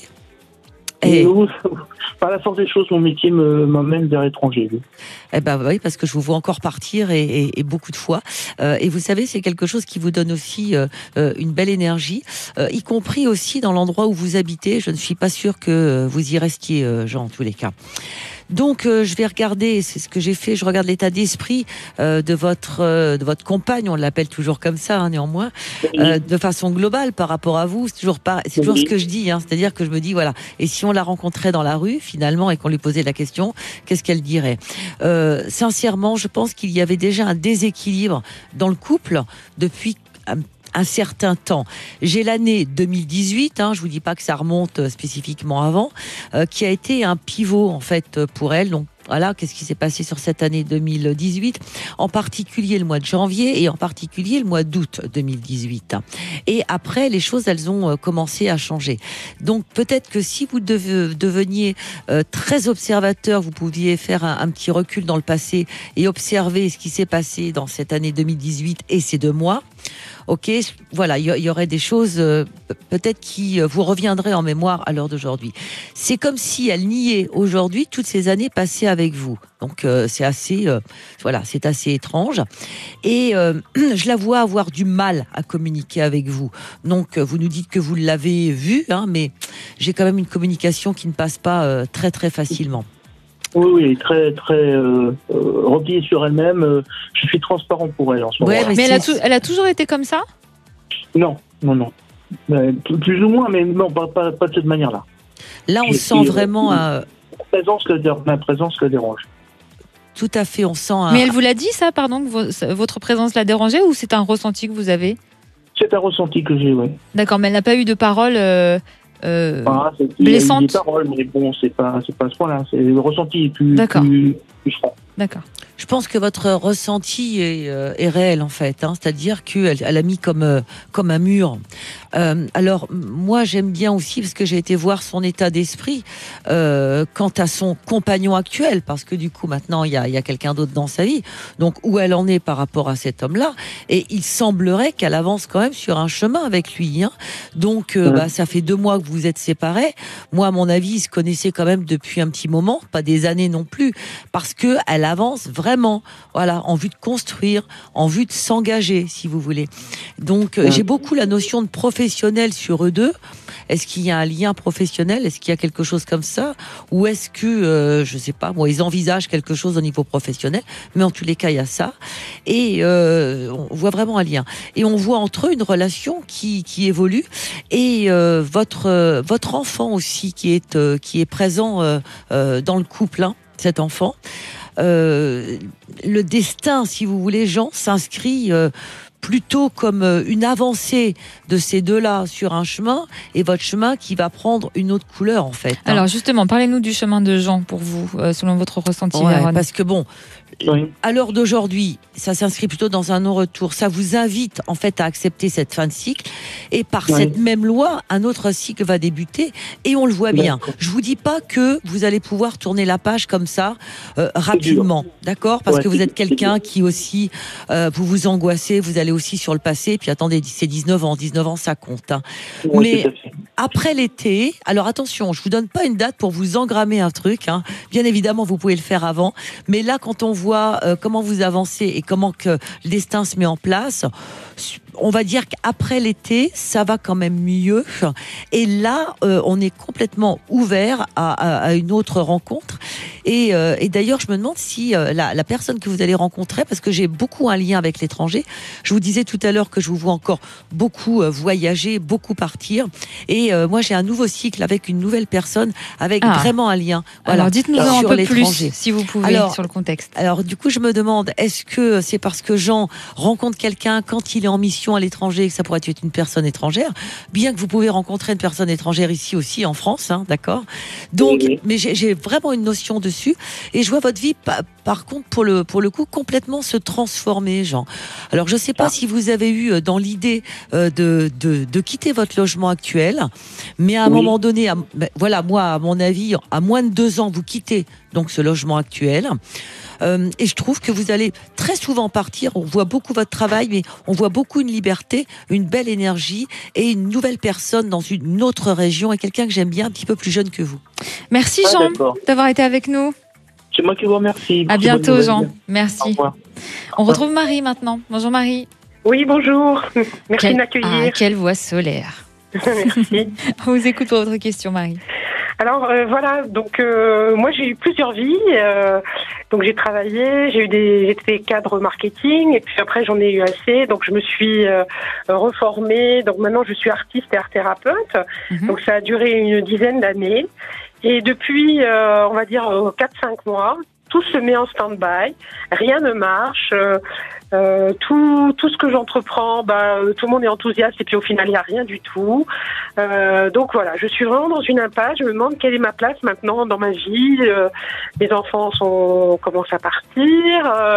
Et Et, où- par la force des choses, mon métier me, m'emmène vers l'étranger. oui. eh ben oui, parce que je vous vois encore partir et, et, et beaucoup de fois. Euh, et vous savez, c'est quelque chose qui vous donne aussi euh, euh, une belle énergie, euh, y compris aussi dans l'endroit où vous habitez. Je ne suis pas sûre que euh, vous y restiez, euh, Jean, en tous les cas. Donc, euh, je vais regarder, c'est ce que j'ai fait, je regarde l'état d'esprit euh, de votre euh, de votre compagne, on l'appelle toujours comme ça, hein, néanmoins, euh, de façon globale par rapport à vous. C'est toujours pas, c'est toujours ce que je dis, hein, c'est-à-dire que je me dis voilà. Et si on la rencontrait dans la rue finalement et qu'on lui posait la question, qu'est-ce qu'elle dirait? euh, Sincèrement, je pense qu'il y avait déjà un déséquilibre dans le couple depuis un un certain temps. J'ai l'année deux mille dix-huit, hein, je vous dis pas que ça remonte euh, spécifiquement avant, euh, qui a été un pivot en fait euh, pour elle. Donc voilà, qu'est-ce qui s'est passé sur cette année deux mille dix-huit, en particulier le mois de janvier et en particulier le mois d'août deux mille dix-huit. Et après, les choses, elles ont euh, commencé à changer. Donc peut-être que si vous deve- deveniez euh, très observateur, vous pouviez faire un, un petit recul dans le passé et observer ce qui s'est passé dans cette année deux mille dix-huit et ces deux mois. Ok, voilà, il y, y aurait des choses euh, peut-être qui euh, vous reviendraient en mémoire à l'heure d'aujourd'hui. C'est comme si elle niait aujourd'hui toutes ces années passées avec vous. Donc euh, c'est assez, euh, voilà, c'est assez étrange. Et euh, je la vois avoir du mal à communiquer avec vous. Donc euh, vous nous dites que vous l'avez vu, hein, mais j'ai quand même une communication qui ne passe pas euh, très très facilement. Oui, oui, très, très euh, euh, repliée sur elle-même. euh, je suis transparent pour elle en ce moment. Ouais, mais Mais elle a, c'est- tou- elle a toujours été comme ça? Non, non, non. Euh, plus plus ou moins, mais non, pas, pas, pas de cette manière-là. Là, on Je sent suis- vraiment, euh, Ma présence le, dé- ma présence le dérange. tout à fait, on sent. Un, Mais elle vous l'a dit ça, pardon, que vo- votre présence l'a dérangée, ou c'est un ressenti que vous avez? C'est un ressenti que j'ai, oui. D'accord, mais elle n'a pas eu de parole euh, euh, Ah, c'est- il y a eu blessante. des paroles, mais bon, c'est pas, c'est pas à ce point-là. C'est le ressenti est plus, D'accord. plus, plus franc. D'accord. Je pense que votre ressenti est, euh, est réel en fait, hein, c'est-à-dire qu'elle elle a mis comme euh, comme un mur. Euh, alors moi j'aime bien aussi parce que j'ai été voir son état d'esprit euh, quant à son compagnon actuel, parce que du coup maintenant il y a, il y a quelqu'un d'autre dans sa vie, donc où elle en est par rapport à cet homme-là, et il semblerait qu'elle avance quand même sur un chemin avec lui. Hein. Donc euh, Ouais. bah, ça fait deux mois que vous êtes séparés. Moi à mon avis ils se connaissaient quand même depuis un petit moment, pas des années non plus, parce que elle avance vraiment, voilà, en vue de construire, en vue de s'engager, si vous voulez. Donc, euh, Ouais. j'ai beaucoup la notion de professionnel sur eux deux. Est-ce qu'il y a un lien professionnel? Est-ce qu'il y a quelque chose comme ça? Ou est-ce que, euh, je sais pas, moi, ils envisagent quelque chose au niveau professionnel? Mais en tous les cas, il y a ça. Et euh, on voit vraiment un lien. Et on voit entre eux une relation qui, qui évolue. Et euh, votre, euh, votre enfant aussi, qui est, euh, qui est présent euh, euh, dans le couple, hein, cet enfant. Euh, le destin, si vous voulez, Jean, s'inscrit euh, plutôt comme euh, une avancée de ces deux-là sur un chemin, et votre chemin qui va prendre une autre couleur, en fait. hein. Alors justement, parlez-nous du chemin de Jean pour vous, euh, selon votre ressenti, Ouais, Vérone. parce que bon, Oui. à l'heure d'aujourd'hui, ça s'inscrit plutôt dans un non-retour. Ça vous invite en fait à accepter cette fin de cycle, et par Oui. cette même loi, un autre cycle va débuter, et on le voit bien. D'accord. Je vous dis pas que vous allez pouvoir tourner la page comme ça euh, rapidement, d'accord? Parce Ouais, que vous c'est- êtes quelqu'un qui aussi, euh, vous vous angoissez, vous allez aussi sur le passé. Puis attendez, c'est dix-neuf ans, dix-neuf ans, ça compte. Hein. Oui, Mais- tout à fait. Après l'été, alors attention, je vous donne pas une date pour vous engrammer un truc. Hein. Bien évidemment, vous pouvez le faire avant. Mais là, quand on voit euh, comment vous avancez et comment que le destin se met en place, on va dire qu'après l'été, ça va quand même mieux. Et là, euh, on est complètement ouvert à, à, à une autre rencontre. Et, euh, et d'ailleurs, je me demande si euh, la, la personne que vous allez rencontrer, parce que j'ai beaucoup un lien avec l'étranger, je vous disais tout à l'heure que je vous vois encore beaucoup euh, voyager, beaucoup partir. Et euh, moi, j'ai un nouveau cycle avec une nouvelle personne, avec Ah. vraiment un lien. Alors dites-nous un sur peu l'étranger. plus, si vous pouvez, Alors, sur le contexte. Alors du coup, je me demande, est-ce que c'est parce que Jean rencontre quelqu'un quand il est en mission à l'étranger, que ça pourrait être une personne étrangère, bien que vous pouvez rencontrer une personne étrangère ici aussi en France, hein, d'accord? Donc, Oui, oui. mais j'ai j'ai vraiment une notion dessus, et je vois votre vie, pa- par contre, pour le pour le coup, complètement se transformer, Jean. Alors, je sais pas Ah. si vous avez eu euh, dans l'idée euh, de, de de quitter votre logement actuel, mais à un Oui. moment donné, à- ben, voilà, moi, à mon avis, à moins de deux ans, vous quittez donc ce logement actuel. Euh, et je trouve que vous allez très souvent partir. On voit beaucoup votre travail, mais on voit beaucoup une liberté, une belle énergie et une nouvelle personne dans une autre région, et quelqu'un que j'aime bien, un petit peu plus jeune que vous. Merci Ah, Jean d'accord. d'avoir été avec nous. C'est moi qui vous remercie. À pour ces bonnes bientôt nouvelles. Jean. Au Merci. revoir. On retrouve Marie maintenant. Bonjour Marie. Oui, bonjour. Merci Quelle- de Ah, m'accueillir. quelle voix solaire. Merci. On vous écoute pour votre question Marie. Alors euh, voilà, donc euh, moi j'ai eu plusieurs vies. euh, donc j'ai travaillé, j'ai eu des, j'étais cadre marketing et puis après j'en ai eu assez. Donc je me suis euh, reformée. Donc maintenant je suis artiste et art thérapeute. Mhm. Donc ça a duré une dizaine d'années. Et depuis, euh, on va dire quatre cinq mois, tout se met en stand-by. Rien ne marche. Euh, Euh, tout, tout ce que j'entreprends, bah, euh, tout le monde est enthousiaste et puis au final il n'y a rien du tout. Euh, donc voilà, je suis vraiment dans une impasse. Je me demande quelle est ma place maintenant dans ma vie. Euh, les enfants sont commencent à partir. Euh,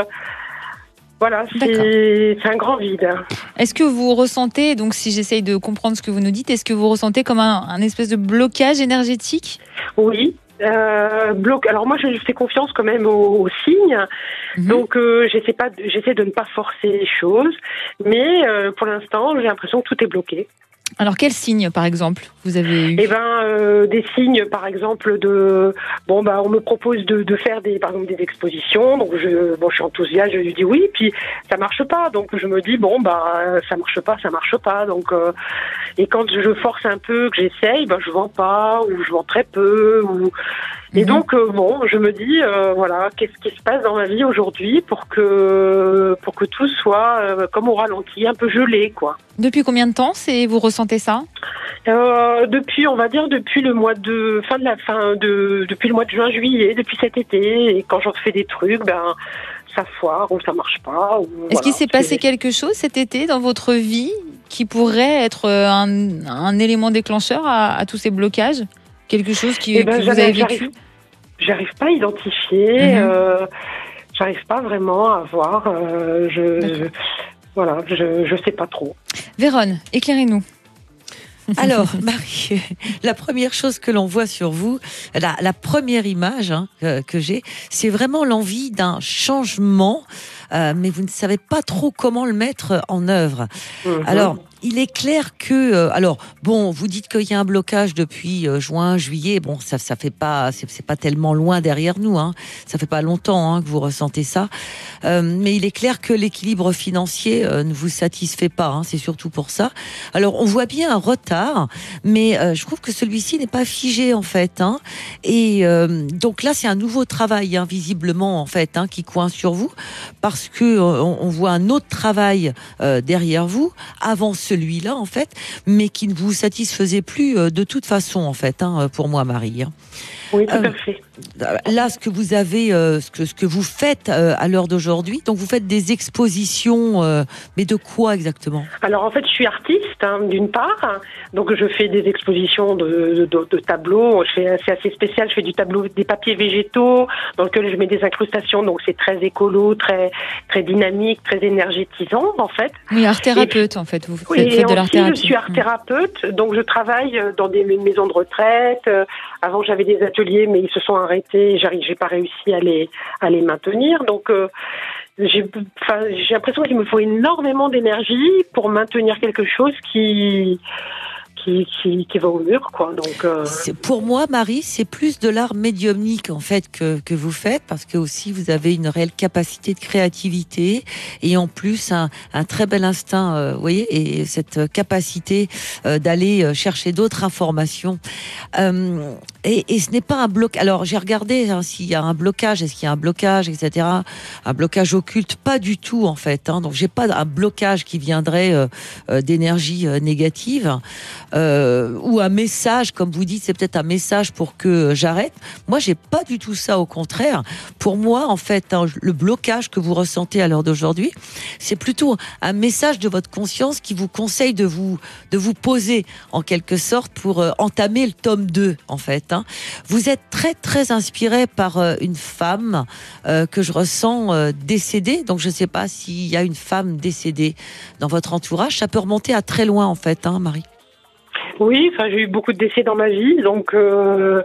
voilà, c'est c'est un grand vide. Est-ce que vous ressentez, donc si j'essaye de comprendre ce que vous nous dites, est-ce que vous ressentez comme un, un espèce de blocage énergétique? Oui. Euh, bloc. Alors moi, je fais confiance quand même aux, aux signes. Mhm. Donc euh, j'essaie pas, de- j'essaie de ne pas forcer les choses. Mais euh, pour l'instant, j'ai l'impression que tout est bloqué. Alors quel signe par exemple vous avez eu? Eh ben, euh, des signes, par exemple, de bon bah on me propose de, de faire des, par exemple, des expositions. Donc je, bon, je suis enthousiaste, je lui dis oui, puis ça marche pas. Donc je me dis bon bah ça marche pas, ça marche pas. Donc euh, et quand je force un peu, que j'essaye, bah je vends pas ou je vends très peu. Ou et Mhm. donc euh, bon, je me dis euh, voilà, qu'est-ce qui se passe dans ma vie aujourd'hui pour que pour que tout soit euh, comme au ralenti, un peu gelé quoi. Depuis combien de temps c'est vous ressentez ça? Euh, depuis, on va dire depuis le mois de fin de la fin de depuis le mois de juin juillet, depuis cet été. Et quand j'en fais des trucs, ben ça foire ou ça marche pas. ou Est-ce voilà. qu'il s'est passé C'est- quelque chose cet été dans votre vie qui pourrait être un, un élément déclencheur à, à tous ces blocages? Quelque chose qui, eh ben, que vous avez vécu? J'arrive, j'arrive pas à identifier, mmh. euh, j'arrive pas vraiment à voir. Euh, je, je, voilà, je, je sais pas trop. Véronne, éclairez-nous. Alors, Marie, la première chose que l'on voit sur vous, la, la première image hein, que, que j'ai, c'est vraiment l'envie d'un changement, euh, mais vous ne savez pas trop comment le mettre en œuvre. Mmh. Alors, il est clair que, euh, alors bon, vous dites qu'il y a un blocage depuis euh, juin, juillet. Bon, ça, ça fait pas, c'est, c'est pas tellement loin derrière nous. Hein. Ça fait pas longtemps hein, que vous ressentez ça. Euh, mais il est clair que l'équilibre financier euh, ne vous satisfait pas. Hein, c'est surtout pour ça. Alors, on voit bien un retard, mais euh, je trouve que celui-ci n'est pas figé en fait. Hein. Et euh, donc là, c'est un nouveau travail, hein, visiblement en fait, hein, qui coince sur vous, parce que euh, on voit un autre travail euh, derrière vous avant celui-là en fait, mais qui ne vous satisfaisait plus euh, de toute façon en fait, hein, pour moi, Marie. Hein. Oui, tout euh, à fait. Là, ce que vous avez, euh, ce que ce que vous faites euh, à l'heure d'aujourd'hui, donc vous faites des expositions, euh, mais de quoi exactement? Alors en fait, je suis artiste hein, d'une part, donc je fais des expositions de, de, de tableaux. Je fais, c'est assez spécial. Je fais du tableau, des papiers végétaux dans lequel je mets des incrustations. Donc c'est très écolo, très très dynamique, très énergétisant en fait. Oui, art thérapeute puis, en fait. Vous faites, oui, faites de l'art thérapie. Je suis art thérapeute, donc je travaille dans des maisons de retraite. Avant, j'avais des ateliers, mais ils se sont arrêtés. J'arrive, j'ai pas réussi à les à les maintenir. Donc, euh, j'ai, enfin, j'ai l'impression qu'il me faut énormément d'énergie pour maintenir quelque chose qui qui qui, qui va au mur, quoi. Donc, euh... c'est, pour moi, Marie, c'est plus de l'art médiumnique en fait que que vous faites, parce que aussi vous avez une réelle capacité de créativité et en plus un un très bel instinct, euh, vous voyez, et cette capacité euh, d'aller chercher d'autres informations. Euh, Et, et ce n'est pas un bloc. Alors j'ai regardé hein, s'il y a un blocage, est-ce qu'il y a un blocage, et cetera. Un blocage occulte, pas du tout en fait. Hein. Donc j'ai pas un blocage qui viendrait euh, euh, d'énergie euh, négative euh, ou un message, comme vous dites, c'est peut-être un message pour que euh, j'arrête. Moi j'ai pas du tout ça. Au contraire, pour moi en fait, hein, le blocage que vous ressentez à l'heure d'aujourd'hui, c'est plutôt un message de votre conscience qui vous conseille de vous de vous poser en quelque sorte pour euh, entamer le tome deux en fait. Hein. Vous êtes très très inspiré par euh, une femme euh, que je ressens euh, décédée. Donc je ne sais pas s'il y a une femme décédée dans votre entourage. Ça peut remonter à très loin en fait, hein, Marie. Oui, enfin j'ai eu beaucoup de décès dans ma vie, donc. Euh,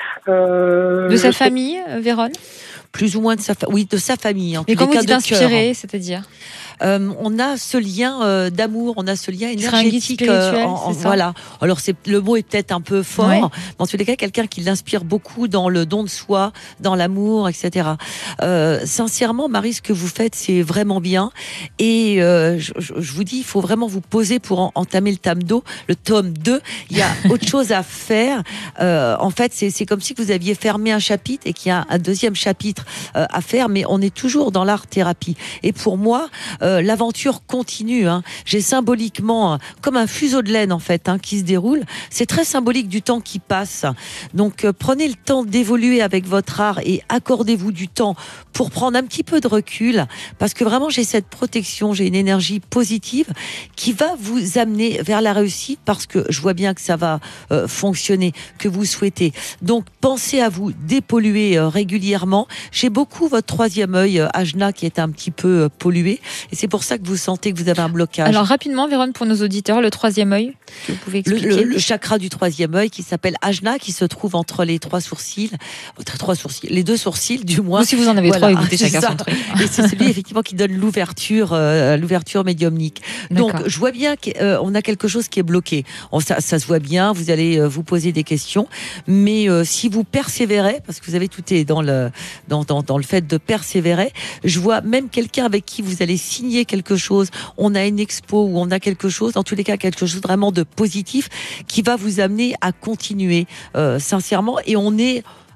euh, de sa famille, Véronne. Plus ou moins de sa famille. Oui, de sa famille. En Mais quand vous dites inspiré, hein. c'est-à-dire. Euh, on a ce lien euh, d'amour, on a ce lien énergétique. Euh, en, en, voilà. Alors c'est le mot est peut-être un peu fort, ouais. mais en tous les cas, quelqu'un qui l'inspire beaucoup dans le don de soi, dans l'amour, et cetera. Euh, sincèrement, Marie, ce que vous faites, c'est vraiment bien. Et euh, je, je vous dis, il faut vraiment vous poser pour en, entamer le tome deux. Le tome deux, il y a autre chose à faire. Euh, en fait, c'est, c'est comme si vous aviez fermé un chapitre et qu'il y a un deuxième chapitre euh, à faire, mais on est toujours dans l'art thérapie. Et pour moi, euh, Euh, l'aventure continue. Hein. J'ai symboliquement, comme un fuseau de laine en fait, hein, qui se déroule. C'est très symbolique du temps qui passe. Donc euh, prenez le temps d'évoluer avec votre art et accordez-vous du temps pour prendre un petit peu de recul, parce que vraiment j'ai cette protection, j'ai une énergie positive qui va vous amener vers la réussite, parce que je vois bien que ça va euh, fonctionner, que vous souhaitez. Donc pensez à vous dépolluer euh, régulièrement. J'ai beaucoup votre troisième œil, euh, Ajna, qui est un petit peu euh, pollué. Et c'est pour ça que vous sentez que vous avez un blocage. Alors rapidement, Véronne, pour nos auditeurs, le troisième œil, que vous pouvez expliquer. Le, le, le chakra du troisième œil qui s'appelle Ajna, qui se trouve entre les trois sourcils, trois sourcils, les deux sourcils du moins. Ou si vous en avez voilà, trois, écoutez chacun son truc. Et c'est celui effectivement qui donne l'ouverture, euh, l'ouverture médiumnique. Donc D'accord. je vois bien qu'on a quelque chose qui est bloqué. On, ça, ça se voit bien. Vous allez euh, vous poser des questions, mais euh, si vous persévérez, parce que vous avez tout est dans le dans, dans dans le fait de persévérer. Je vois même quelqu'un avec qui vous allez signer quelque chose, on a une expo ou on a quelque chose, dans tous les cas quelque chose vraiment de positif qui va vous amener à continuer euh, sincèrement, et on est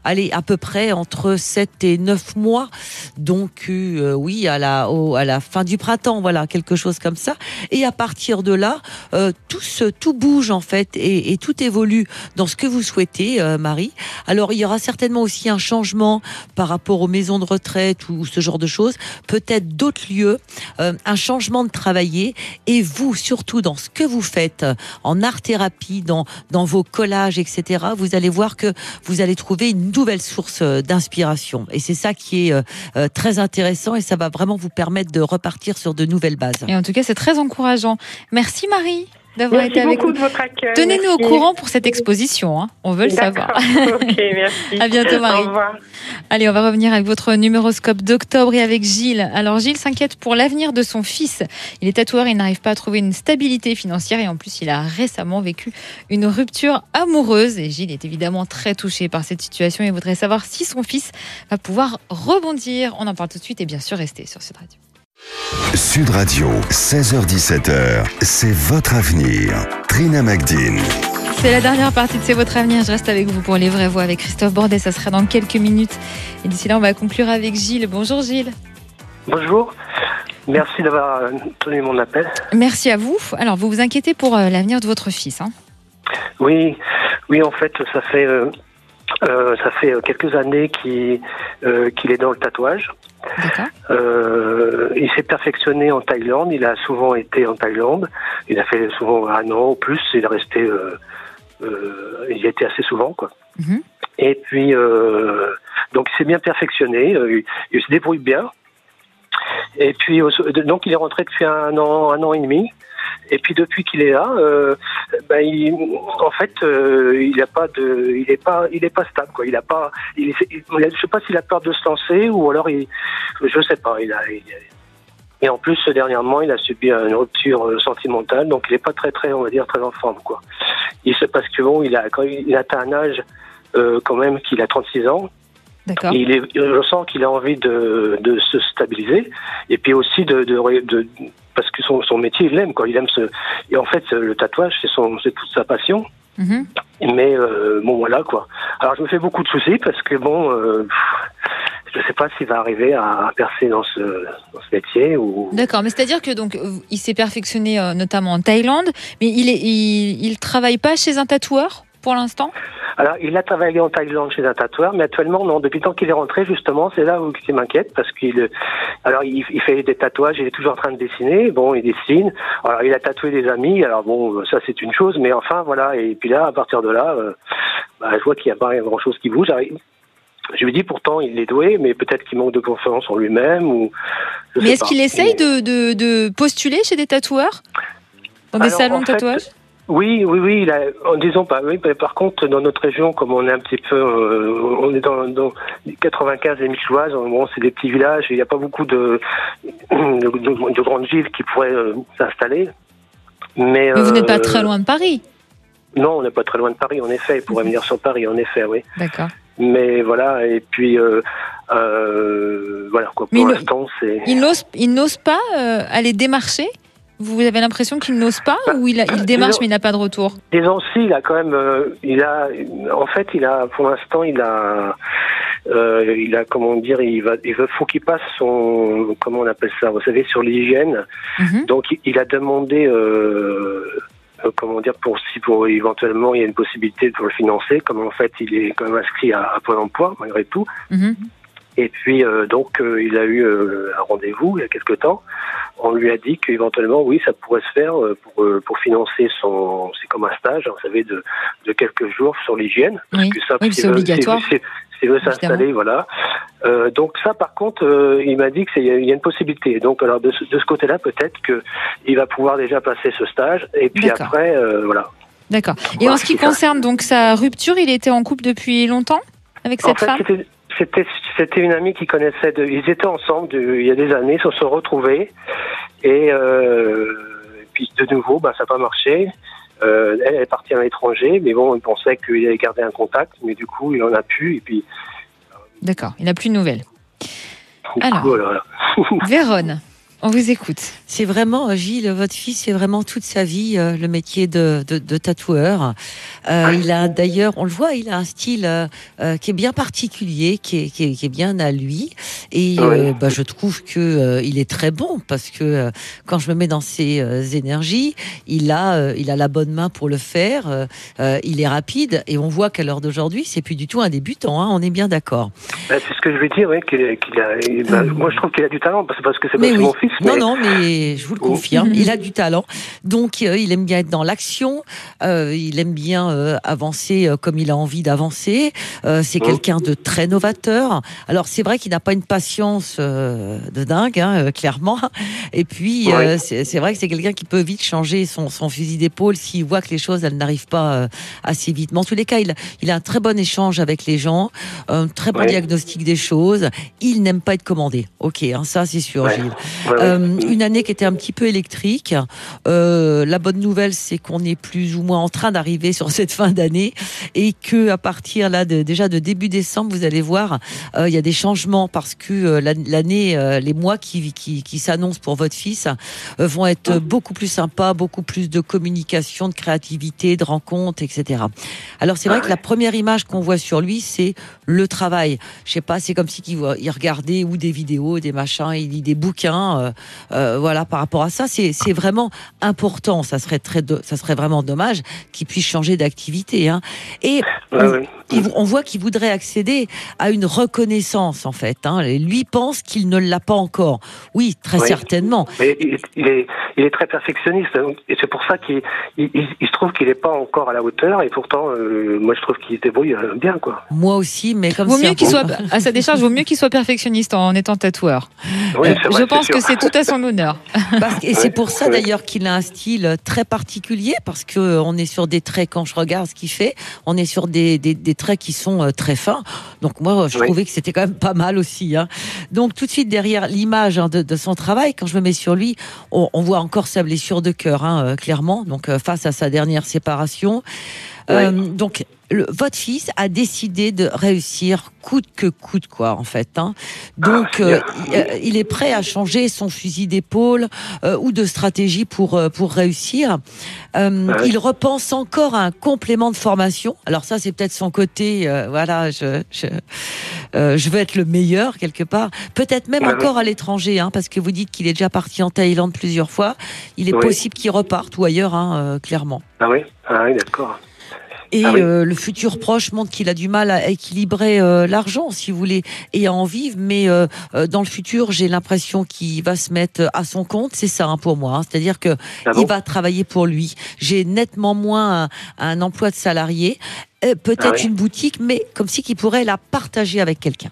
allez, à peu près entre sept et neuf mois. Donc, euh, oui, à la, au, à la fin du printemps, voilà, quelque chose comme ça. Et à partir de là, euh, tout, se, tout bouge, en fait, et, et tout évolue dans ce que vous souhaitez, euh, Marie. Alors, il y aura certainement aussi un changement par rapport aux maisons de retraite ou ce genre de choses. Peut-être d'autres lieux, euh, un changement de travailler. Et vous, surtout dans ce que vous faites, en art-thérapie, dans, dans vos collages, et cetera, vous allez voir que vous allez trouver une nouvelle source d'inspiration. Et c'est ça qui est euh, très intéressant et ça va vraiment vous permettre de repartir sur de nouvelles bases. Et en tout cas, c'est très encourageant. Merci Marie d'avoir merci été avec nous. De votre accueil. Tenez-nous au merci. courant pour cette exposition, hein. On veut le D'accord. savoir. Ok, merci. À bientôt Marie. Au revoir. Allez, on va revenir avec votre numéroscope d'octobre et avec Gilles. Alors Gilles s'inquiète pour l'avenir de son fils. Il est tatoueur, il n'arrive pas à trouver une stabilité financière et en plus il a récemment vécu une rupture amoureuse. Et Gilles est évidemment très touché par cette situation et voudrait savoir si son fils va pouvoir rebondir. On en parle tout de suite et bien sûr restez sur Sud Radio. Sud Radio, seize heures dix-sept heures, c'est votre avenir. Trina Magdine. C'est la dernière partie de C'est votre avenir. Je reste avec vous pour les vraies voix avec Christophe Bordet. Ça sera dans quelques minutes. Et d'ici là, on va conclure avec Gilles. Bonjour Gilles. Bonjour. Merci d'avoir tenu mon appel. Merci à vous. Alors, vous vous inquiétez pour euh, l'avenir de votre fils, hein ? Oui, oui, en fait, ça fait euh, euh, ça fait quelques années qu'il euh, qu'il est dans le tatouage. D'accord. Euh, il s'est perfectionné en Thaïlande. Il a souvent été en Thaïlande. Il a fait souvent un an ou plus. Il est resté. Euh, euh, il y était assez souvent, quoi. Mm-hmm. Et puis, euh, donc, il s'est bien perfectionné. Euh, il, il se débrouille bien. Et puis, donc, il est rentré depuis un an, un an et demi. Et puis depuis qu'il est là, euh, ben il, en fait, euh, il a pas de, il est pas, il est pas stable, quoi. Il a pas, il, il, je sais pas s'il a peur de se lancer ou alors il, je sais pas. Il a, il, et en plus dernièrement, il a subi une rupture sentimentale, donc il est pas très, très, on va dire, très en forme, quoi. Il se passe que bon, il a, quand il, il atteint un âge euh, quand même qu'il a trente-six ans. D'accord. Il est, je sens qu'il a envie de, de se stabiliser et puis aussi de, de, de parce que son, son métier, il l'aime, quoi. Il aime ce, et en fait, le tatouage, c'est son, c'est toute sa passion. Mm-hmm. Mais euh, bon, voilà, quoi. Alors, je me fais beaucoup de soucis parce que bon, euh, je sais pas s'il va arriver à percer dans ce, dans ce métier ou. D'accord, mais c'est-à-dire que donc il s'est perfectionné euh, notamment en Thaïlande, mais il est, il, il travaille pas chez un tatoueur pour l'instant. Alors, il a travaillé en Thaïlande chez un tatoueur, mais actuellement, non. Depuis le temps qu'il est rentré, justement, c'est là où il m'inquiète, parce qu'il, alors, il, il fait des tatouages, il est toujours en train de dessiner. Bon, il dessine. Alors, il a tatoué des amis. Alors, bon, ça, c'est une chose, mais enfin, voilà. Et puis là, à partir de là, euh, bah, je vois qu'il n'y a pas grand-chose qui bouge. Alors, je lui dis, pourtant, il est doué, mais peut-être qu'il manque de confiance en lui-même, ou. Je mais sais est-ce pas. qu'il essaye de, de, de postuler chez des tatoueurs? Dans des alors, salons de fait, tatouage? Oui, oui, oui. Il a, disons pas. Oui, par contre, dans notre région, comme on est un petit peu, euh, on est dans, dans quatre-vingt-quinze et Micheloise. Bon, c'est des petits villages. Il n'y a pas beaucoup de, de, de, de grandes villes qui pourraient euh, s'installer. Mais, Mais vous euh, n'êtes pas très loin de Paris. Non, on n'est pas très loin de Paris. En effet, il pourrait venir sur Paris. En effet, oui. D'accord. Mais voilà. Et puis, euh, euh, voilà. Quoi, pour l'instant, c'est. Il n'ose, il n'ose pas euh, aller démarcher. Vous avez l'impression qu'il n'ose pas bah, ou il, a, il démarche disons, mais il n'a pas de retour? Disons si, il a quand même, euh, il a, en fait, il a, pour l'instant, il a, euh, il a, comment dire, il va, il veut, faut qu'il passe son, comment on appelle ça, vous savez, sur l'hygiène. Mm-hmm. Donc, il a demandé, euh, comment dire, pour si pour éventuellement il y a une possibilité de le financer, comme en fait, il est quand même inscrit à, à Pôle emploi malgré tout. Mm-hmm. Et puis euh, donc euh, il a eu euh, un rendez-vous il y a quelque temps. On lui a dit qu'éventuellement oui ça pourrait se faire euh, pour euh, pour financer son c'est comme un stage vous savez de de quelques jours sur l'hygiène oui. parce que ça oui, c'est obligatoire. S'il si, veut s'installer voilà. Euh, donc ça par contre euh, il m'a dit que c'est il y a une possibilité. Donc alors de ce, de ce côté-là peut-être que il va pouvoir déjà passer ce stage et puis D'accord. après euh, voilà. D'accord. Et voilà, en ce qui concerne ça. donc sa rupture, il était en couple depuis longtemps avec cette en fait, femme. C'était... C'était, c'était une amie qui connaissait, de, ils étaient ensemble de, il y a des années, ils se sont retrouvés et, euh, et puis de nouveau, bah, ça n'a pas marché. Euh, elle est partie à l'étranger, mais bon, il pensait qu'il allait garder un contact, mais du coup, il en a plus et puis. D'accord, il n'a plus de nouvelles. Du Alors, coup, voilà. Vérone, On vous écoute. C'est vraiment, Gilles, votre fils, c'est vraiment toute sa vie euh, le métier de, de, de tatoueur. Euh, il a d'ailleurs, on le voit, il a un style euh, euh, qui est bien particulier, qui est, qui est, qui est bien à lui. Et euh, bah, je trouve que euh, il est très bon parce que euh, quand je me mets dans ses euh, énergies, il a, euh, il a la bonne main pour le faire. Euh, euh, il est rapide et on voit qu'à l'heure d'aujourd'hui, c'est plus du tout un débutant. Hein, on est bien d'accord. Bah, c'est ce que je veux dire, oui, qu'il, qu'il a. Il, bah, moi, je trouve qu'il a du talent parce, parce que c'est pas oui. mon fils. Mais... Non, non, mais je vous le confirme, il a du talent. Donc, euh, il aime bien être dans l'action. Euh, il aime bien euh, avancer euh, comme il a envie d'avancer. Euh, c'est mmh. quelqu'un de très novateur. Alors, c'est vrai qu'il n'a pas une patience euh, de dingue, hein, euh, clairement. Et puis, ouais. euh, c'est, c'est vrai que c'est quelqu'un qui peut vite changer son, son fusil d'épaule s'il voit que les choses, elles n'arrivent pas euh, assez vite. Mais en tous les cas, il, il a un très bon échange avec les gens, un très bon ouais. diagnostic des choses. Il n'aime pas être commandé. Ok, hein, ça, c'est sûr, ouais. Gilles. Ouais, euh, une année qui était un petit peu électrique. Euh, la bonne nouvelle, c'est qu'on est plus ou moins en train d'arriver sur cette fin d'année et que à partir là de, déjà de début décembre, vous allez voir, il euh, y a des changements parce que euh, l'année, euh, les mois qui, qui, qui s'annoncent pour votre fils euh, vont être beaucoup plus sympas, beaucoup plus de communication, de créativité, de rencontres, et cetera. Alors c'est vrai que la première image qu'on voit sur lui, c'est le travail. Je sais pas, c'est comme si il, il regardait ou des vidéos, des machins, il lit des bouquins. Euh, Euh, voilà, par rapport à ça, c'est, c'est vraiment important. Ça serait très, do- ça serait vraiment dommage qu'il puisse changer d'activité. Hein. Et ouais, on, ouais. il, on voit qu'il voudrait accéder à une reconnaissance, en fait. Hein. Et lui pense qu'il ne l'a pas encore. Oui, très oui. certainement. Mais il, il, est, il est très perfectionniste, et c'est pour ça qu'il il, il, il se trouve qu'il n'est pas encore à la hauteur. Et pourtant, euh, moi, je trouve qu'il se débrouille bien, quoi. Moi aussi, mais comme vaut c'est mieux qu'il soit à sa décharge, vaut mieux qu'il soit perfectionniste en étant tatoueur. Oui, euh, c'est vrai, je pense c'est que c'est tout à son honneur. Parce que, et c'est pour ça d'ailleurs qu'il a un style très particulier, parce que on est sur des traits, quand je regarde ce qu'il fait, on est sur des, des, des traits qui sont très fins. Donc moi, je oui. trouvais que c'était quand même pas mal aussi. Hein. Donc tout de suite derrière l'image hein, de, de son travail, quand je me mets sur lui, on, on voit encore sa blessure de cœur, hein, euh, clairement. Donc euh, face à sa dernière séparation. Oui. Euh, donc le, votre fils a décidé de réussir coûte que coûte, quoi, en fait. Hein. Donc, euh, il, il est prêt à changer son fusil d'épaule euh, ou de stratégie pour euh, pour réussir. Euh, ouais. Il repense encore à un complément de formation. Alors ça, c'est peut-être son côté. Euh, voilà, je je, euh, je veux être le meilleur quelque part. Peut-être même ouais, encore ouais. à l'étranger, hein, parce que vous dites qu'il est déjà parti en Thaïlande plusieurs fois. Il est ouais. possible qu'il reparte ou ailleurs, hein, euh, clairement. Ah oui, ah oui, d'accord. Et ah oui. euh, le futur proche montre qu'il a du mal à équilibrer euh, l'argent, si vous voulez, et à en vivre. Mais euh, euh, dans le futur, j'ai l'impression qu'il va se mettre à son compte. C'est ça hein, pour moi. Hein. C'est-à-dire que ah bon il va travailler pour lui. J'ai nettement moins un, un emploi de salarié, euh, peut-être ah oui. une boutique, mais comme si qu'il pourrait la partager avec quelqu'un.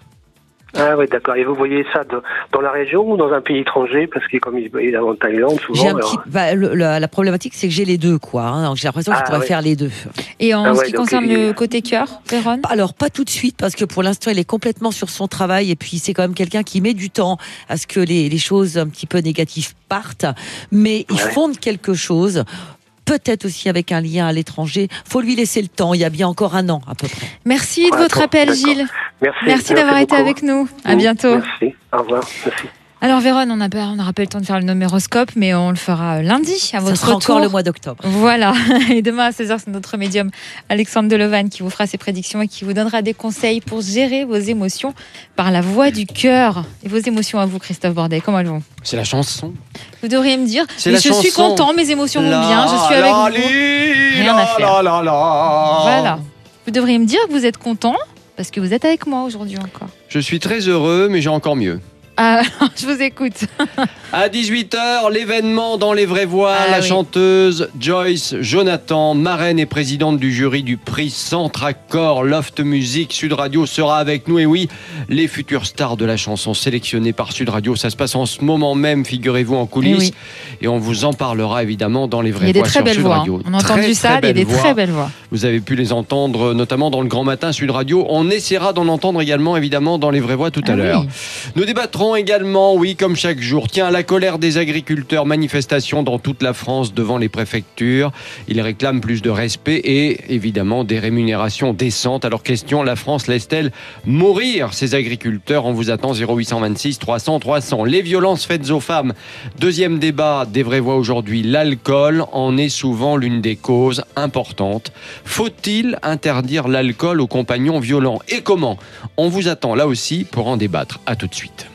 Ah oui, d'accord. Et vous voyez ça de, dans la région ou dans un pays étranger? Parce que comme il, il est en Thaïlande, souvent... J'ai un alors... petit, bah, le, la, la problématique, c'est que j'ai les deux, quoi. Hein, donc j'ai l'impression que ah, je pourrais ouais. faire les deux. Et en ah, ce ouais, qui concerne il... le côté cœur, Véron? Alors, pas tout de suite, parce que pour l'instant, il est complètement sur son travail. Et puis, c'est quand même quelqu'un qui met du temps à ce que les, les choses un petit peu négatives partent. Mais il ouais. fonde quelque chose... Peut-être aussi avec un lien à l'étranger. Faut lui laisser le temps. Il y a bien encore un an, à peu près. Merci de ouais, votre appel, d'accord. Gilles. Merci. Merci, Merci d'avoir beaucoup. été avec nous. À bientôt. Merci. Au revoir. Merci. Alors, Véron, on n'a pas, on n'aura pas le temps de faire le numéroscope, mais on le fera lundi à votre Ça sera retour. encore le mois d'octobre. Voilà. Et demain à seize heures, c'est notre médium Alexandre Delevanne qui vous fera ses prédictions et qui vous donnera des conseils pour gérer vos émotions par la voix du cœur. Et vos émotions à vous, Christophe Bordet, comment elles vont? C'est la chanson. Vous devriez me dire, c'est mais la je chanson. suis content, mes émotions vont bien, je suis avec la, vous. Rien à faire. La, la, la. Voilà. Vous devriez me dire que vous êtes content parce que vous êtes avec moi aujourd'hui encore. Je suis très heureux, mais j'ai encore mieux. Ah, je vous écoute. À dix-huit heures, l'événement dans Les Vraies Voix. Ah, la oui. chanteuse Joyce Jonathan, marraine et présidente du jury du prix Centre Accord Loft Music Sud Radio, sera avec nous. Et oui, les futures stars de la chanson sélectionnées par Sud Radio. Ça se passe en ce moment même, figurez-vous, en coulisses. Et, oui. et on vous en parlera évidemment dans Les Vraies Voix. Il y a des très sur belles Sud voix. Radio. On a entendu très, ça, très il y a des voix. très belles voix. Vous avez pu les entendre notamment dans le Grand Matin Sud Radio. On essaiera d'en entendre également évidemment dans Les Vraies Voix tout à ah, l'heure. Oui. Nous débattrons Macron également, oui, comme chaque jour. Tiens, la colère des agriculteurs, manifestation dans toute la France devant les préfectures. Ils réclament plus de respect et évidemment des rémunérations décentes. Alors question, la France laisse-t-elle mourir ces agriculteurs? On vous attend zéro huit cent vingt-six trois cents trois cents. Les violences faites aux femmes. Deuxième débat des vraies voix aujourd'hui. L'alcool en est souvent l'une des causes importantes. Faut-il interdire l'alcool aux compagnons violents? Et comment? On vous attend là aussi pour en débattre. À tout de suite.